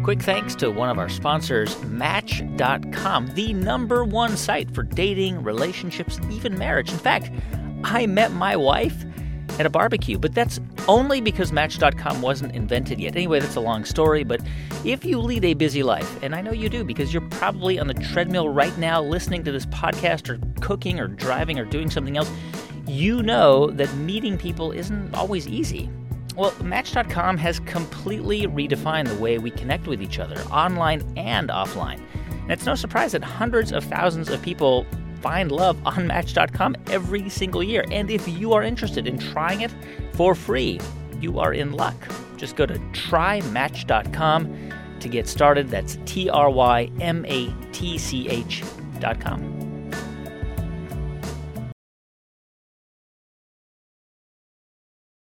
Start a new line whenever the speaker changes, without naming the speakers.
Quick thanks to one of our sponsors, Match.com, the #1 site for dating, relationships, even marriage. In fact, I met my wife at a barbecue, but that's only because Match.com wasn't invented yet. Anyway, that's a long story, but if you lead a busy life, and I know you do because you're probably on the treadmill right now listening to this podcast or cooking or driving or doing something else, you know that meeting people isn't always easy. Well, Match.com has completely redefined the way we connect with each other, online and offline. And it's no surprise that hundreds of thousands of people find love on Match.com every single year. And if you are interested in trying it for free, you are in luck. Just go to trymatch.com to get started. That's TRYMATCH.com.